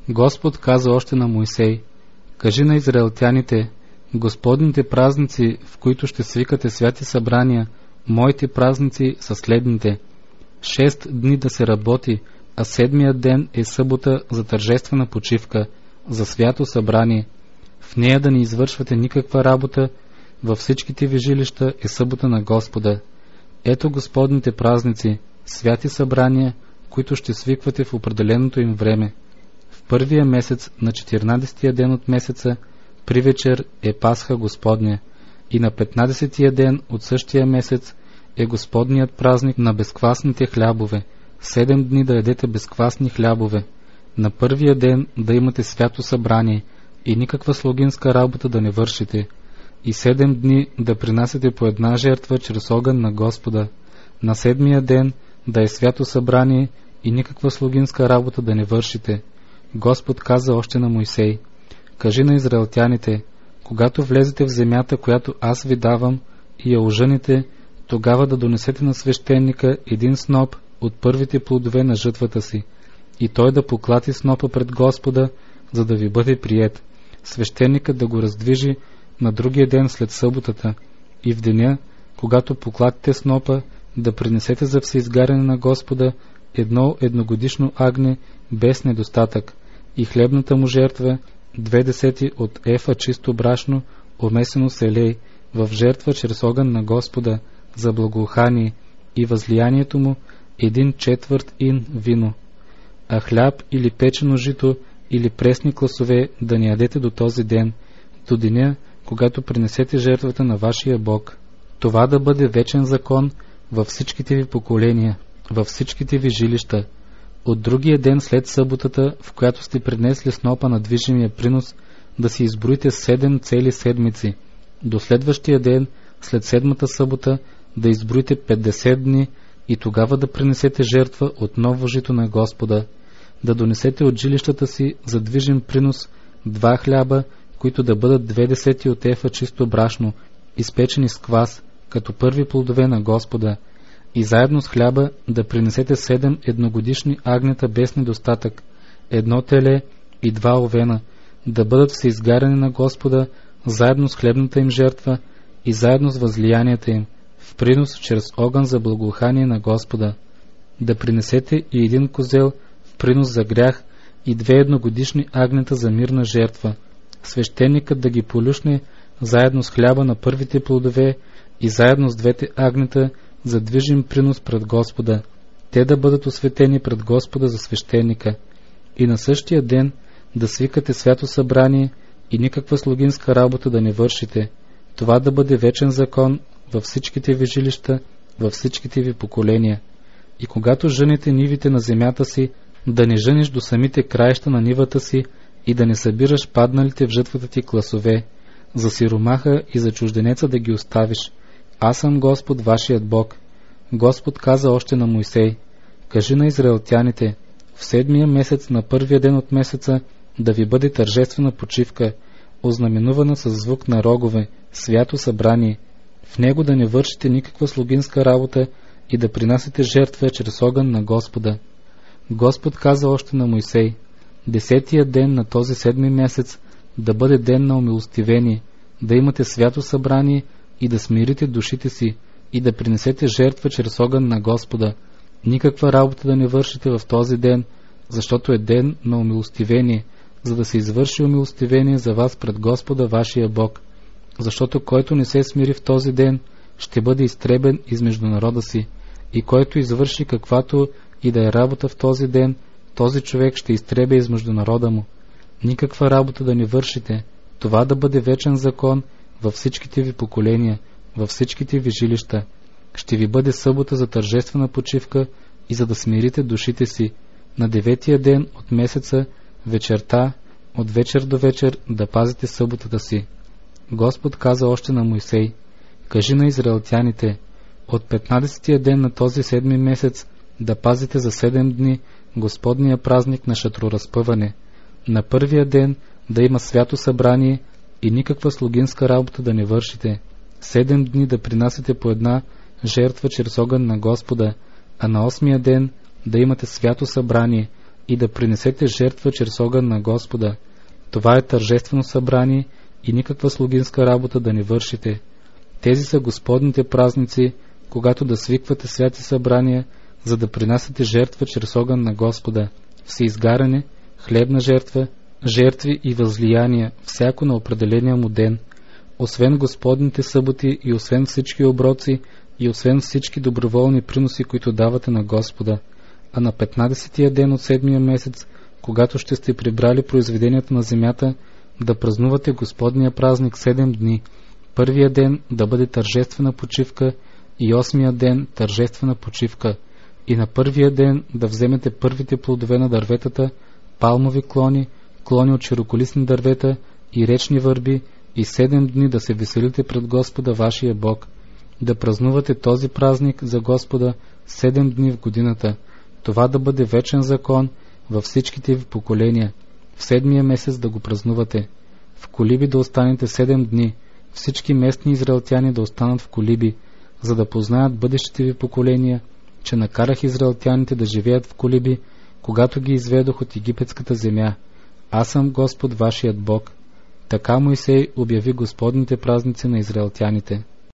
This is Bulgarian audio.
Господ каза още на Моисей: кажи на израелтяните: Господните празници, в които ще свикате святи събрания, моите празници са следните: 6 дни да се работи, а 7-ият ден е събота за тържествена почивка, за свято събрание. В нея да не извършвате никаква работа, във всичките ви жилища е събота на Господа. Ето Господните празници, святи събрания, които ще свиквате в определеното им време. В първия месец, на 14-тия ден от месеца, при вечер е Пасха Господня, и на 15-тия ден от същия месец е Господният празник на безквасните хлябове. 7 дни да ядете безквасни хлябове. На първия ден да имате свято събрание и никаква слугинска работа да не вършите. И 7 дни да принасяте по една жертва чрез огън на Господа. На 7-я ден да е свято събрание и никаква слугинска работа да не вършите. Господ каза още на Моисей: кажи на израелтяните: когато влезете в земята, която аз ви давам, и я ожъните, тогава да донесете на свещеника един сноп от първите плодове на жътвата си, и той да поклати снопа пред Господа, за да ви бъде приет. Свещеникът да го раздвижи на другия ден след съботата, и в деня, когато поклатите снопа, да принесете за всеизгаряне на Господа едно едногодишно агне без недостатък, и хлебната му жертва 2/10 от ефа чисто брашно, омесено с елей, в жертва чрез огън на Господа, за благоухание, и възлиянието му 1/4 ин вино. А хляб или печено жито или пресни класове да не ядете до този ден, до деня, когато принесете жертвата на вашия Бог. Това да бъде вечен закон във всичките ви поколения, във всичките ви жилища. От другия ден след съботата, в която сте принесли снопа на движимия принос, да си изброите 7 цели седмици. До следващия ден, след 7-та събота, да изброите 50 дни и тогава да принесете жертва от ново жито на Господа. Да донесете от жилищата си за движим принос 2 хляба, които да бъдат 2/10 от ефа чисто брашно, изпечени с квас, като първи плодове на Господа, и заедно с хляба да принесете 7 едногодишни агнета без недостатък, 1 теле и 2 овена, да бъдат всеизгаряни на Господа, заедно с хлебната им жертва и заедно с възлиянията им, в принос чрез огън за благоухание на Господа. Да принесете и 1 козел в принос за грях и 2 едногодишни агнета за мирна жертва. Свещеникът да ги полюшне заедно с хляба на първите плодове и заедно с 2 агнета за движим принос пред Господа. Те да бъдат осветени пред Господа за свещеника. И на същия ден да свикате свято събрание и никаква слугинска работа да не вършите. Това да бъде вечен закон във всичките ви жилища, във всичките ви поколения. И когато жънете нивите на земята си, да не жъниш до самите краища на нивата си и да не събираш падналите в жътвата ти класове, за сиромаха и за чужденеца да ги оставиш. Аз съм Господ, вашият Бог. Господ каза още на Моисей: кажи на израелтяните: в 7-я месец, на първия ден от месеца, да ви бъде тържествена почивка, ознаменувана с звук на рогове, свято събрание. В него да не вършите никаква слугинска работа и да принасяте жертва чрез огън на Господа. Господ каза още на Моисей: 10-тия ден на този 7-ми месец да бъде ден на умилостивение, да имате свято събрание и да смирите душите си и да принесете жертва чрез огън на Господа. Никаква работа да не вършите в този ден, защото е ден на умилостивение, за да се извърши умилостивение за вас пред Господа вашия Бог. Защото който не се смири в този ден, ще бъде изтребен измежду народа си, и който извърши каквато и да е работа в този ден, този човек ще изтребе измежду народа му. Никаква работа да не вършите, това да бъде вечен закон във всичките ви поколения, във всичките ви жилища. Ще ви бъде събота за тържествена почивка и за да смирите душите си. На 9-тия ден от месеца, вечерта, от вечер до вечер, да пазите съботата си. Господ каза още на Моисей: кажи на израелтяните: от 15-тия ден на този 7-ми месец да пазите за 7 дни Господния празник на шатроразпъване. На първия ден да има свято събрание и никаква слугинска работа да не вършите. 7 дни да принасяте по една жертва чрез огън на Господа, а на 8-я ден да имате свято събрание, и да принесете жертва чрез огън на Господа. Това е тържествено събрание и никаква слугинска работа да не вършите. Тези са Господните празници, когато да свиквате святи събрания, за да принасяте жертва чрез огън на Господа, всеизгаряне, хлебна жертва, жертви и възлияния, всяко на определения му ден, освен Господните съботи и освен всички оброци и освен всички доброволни приноси, които давате на Господа. А на 15-тия ден от 7-я месец, когато ще сте прибрали произведенията на земята, да празнувате Господния празник 7 дни. Първия ден да бъде тържествена почивка и 8-я ден тържествена почивка. И на първия ден да вземете първите плодове на дърветата, палмови клони, клони от широколистни дървета и речни върби, и 7 дни да се веселите пред Господа вашия Бог. Да празнувате този празник за Господа 7 дни в годината. Това да бъде вечен закон във всичките ви поколения. В 7-я месец да го празнувате. В колиби да останете 7 дни. Всички местни израелтяни да останат в колиби, за да познаят бъдещите ви поколения, че накарах израелтяните да живеят в колиби, когато ги изведох от египетската земя. Аз съм Господ вашият Бог. Така Моисей обяви Господните празници на израелтяните.